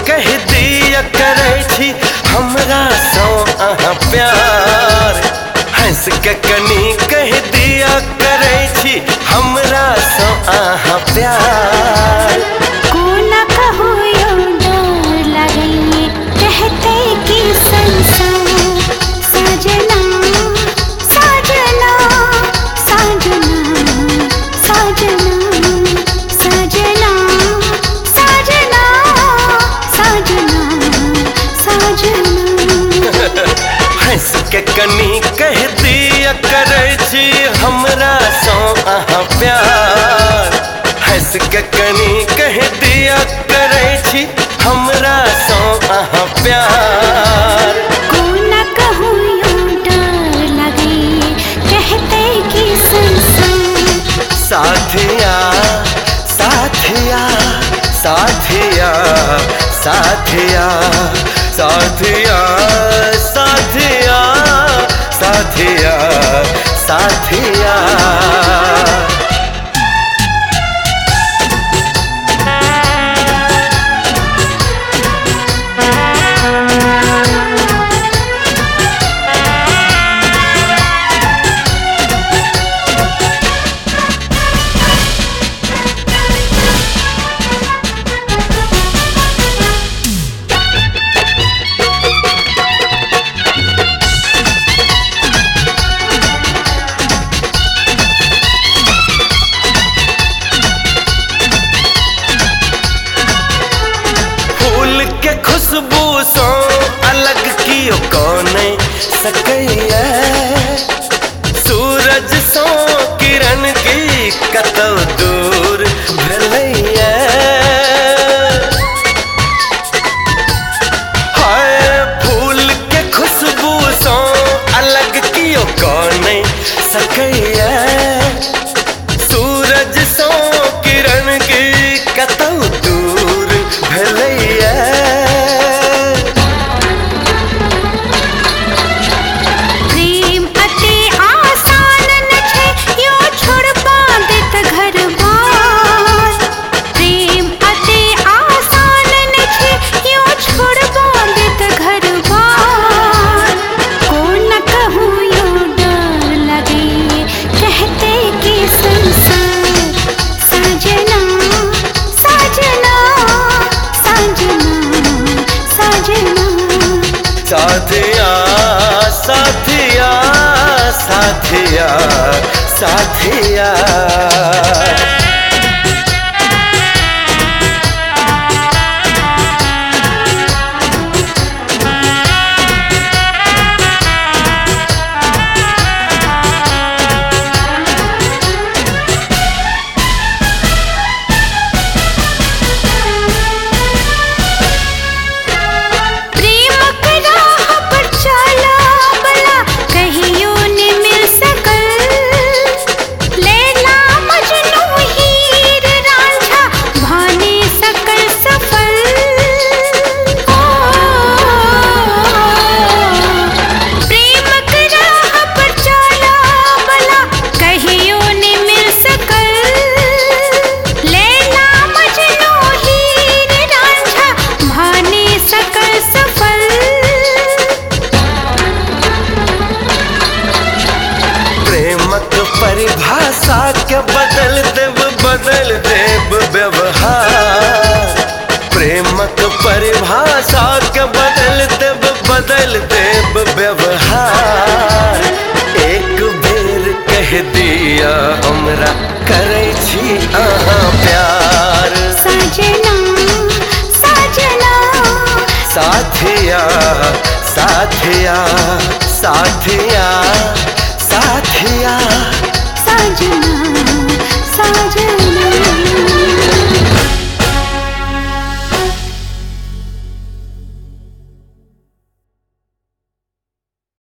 कह दिया करे छी हमरा सो अहाँ प्यार। हंस के कनी कह दिया करे छी हमरा सो अहाँ प्यार। कोना कहो यो डर लगे कहते कि संसार सजना सजना सजना सजना सजना सजना सजना सजना। हंस के कनी कह दिया करे छी हमरा सो अहाँ प्यार। हंस के कनी कह दिया करे छी हमरा सो अहाँ प्यार। कोना कहूँ यो डर लगे कहते कि संसार साथिया साथिया साथिया साथिया साथिया साथिया साथिया साथिया। के खुशबू सो अलग कियो कौन सकैया। सूरज सो किरण की कतौ दूर भेलैया। हाय फूल के खुशबू सो अलग कियो कौन सकैया। सूरज सो किरण की कतौ दूर भेलैया। साथिया साथिया साथिया साथिया। परिभाषा के बदल देव व्यवहार। प्रेमक परिभाषा के बदल देव व्यवहार। एक बेर कह दिया हमरा करे छी अहाँ प्यार। सजना सजना साथिया साथिया साथिया साथिया सजना